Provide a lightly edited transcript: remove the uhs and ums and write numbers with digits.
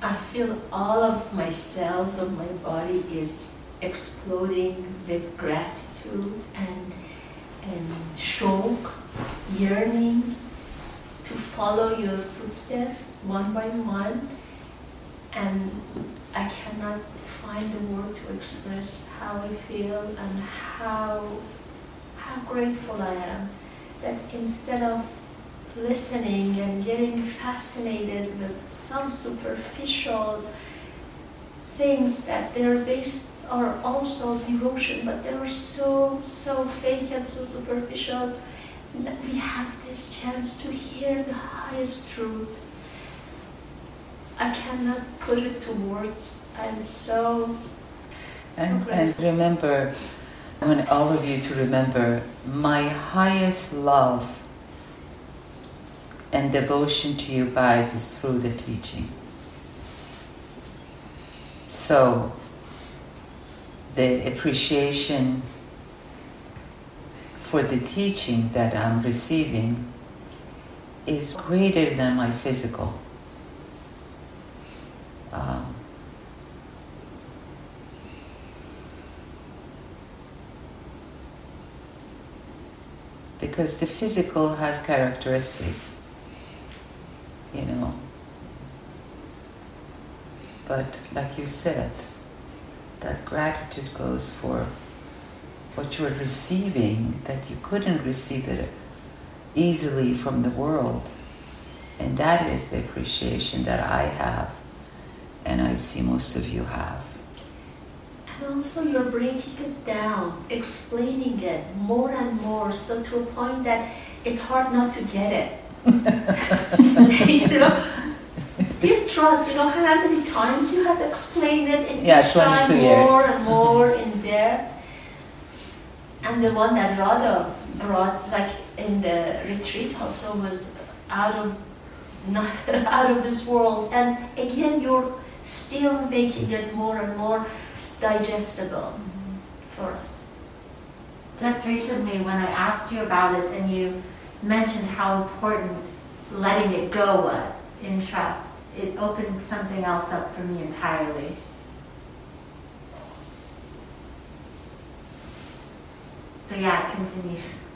I feel all of my cells of my body is exploding with gratitude and shok, yearning to follow your footsteps one by one, and I cannot find the word to express how I feel and how grateful I am that instead of listening and getting fascinated with some superficial things that they're based are also devotion, but they are so fake and so superficial, that we have this chance to hear the highest truth. I cannot put it to words. I'm so grateful. And remember, I want all of you to remember, my highest love and devotion to you guys is through the teaching. So, the appreciation for the teaching that I'm receiving is greater than my physical. Because the physical has characteristic, you know. But like you said, that gratitude goes for what you're receiving, that you couldn't receive it easily from the world. And that is the appreciation that I have, and I see most of you have. And also you're breaking it down, explaining it more and more, so to a point that it's hard not to get it. You know? This trust, you know how many times you have explained it, and each time more and more in depth. And the one that Radha brought, like in the retreat also, was not out of this world. And again, you're still making it more and more digestible for us. Just recently, when I asked you about it, and you mentioned how important letting it go was in trust, it opened something else up for me entirely. So yeah, it continues.